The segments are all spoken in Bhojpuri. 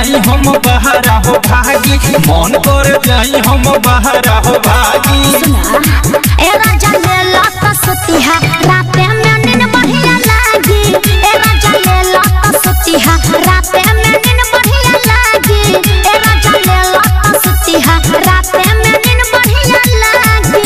जाई हम बहरा हो भागी मन कर जाई हम बहरा हो भागी ए राजा ले लत सुतिहा राते में नींद बढ़िया लागी ए राजा ले लत सुतिहा राते में नींद बढ़िया लागी ए राजा ले लत सुतिहा राते में नींद बढ़िया लागी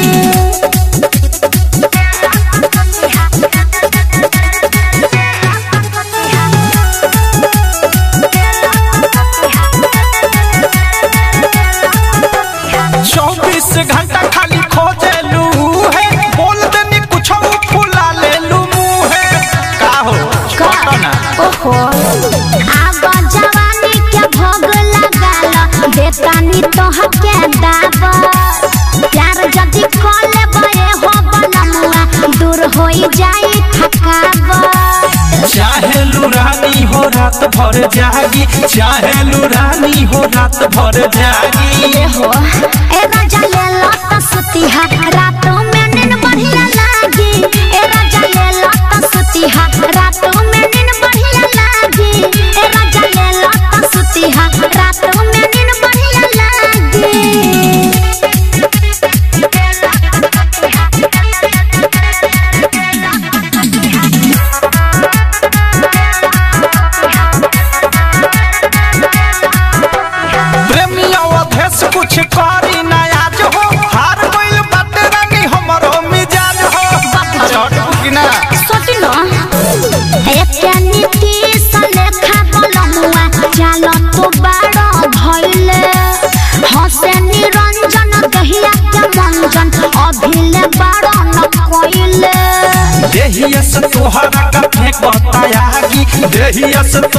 घंटा खाली खोजेलू है बोल देनी कुछ फुला लेलू मुँह है का हो ना ओहो अब जवानी के भोग लगाल बेतानी तोह के दाब प्यार जदी कोले बए हो बनमुआ दूर होई जाई थकाब चाहेलू रानी हो रात भर जागी चाहेलू रानी हो रात भर जागी ए हो ए राजा ले लत सुतिहा रातों में नींद बढ़िया लागी ए राजा ले लत सुतिहा रातों में नींद बढ़िया लागी ए राजा ले लत सुतिहा रातों में नींद बढ़िया लागी कुछ करी ना आज हो हार गइल बाटे रानी हमरो मिजाज हो चट बुकिना सोटी न एके नीति सलेखा बलमुआ चाल तो बाड़ा भइले हसे निरंजन दहिया के मंजन अभिले बाड़ा न कइले देहिया से तोहरा का फेंक बतायागी देहिया से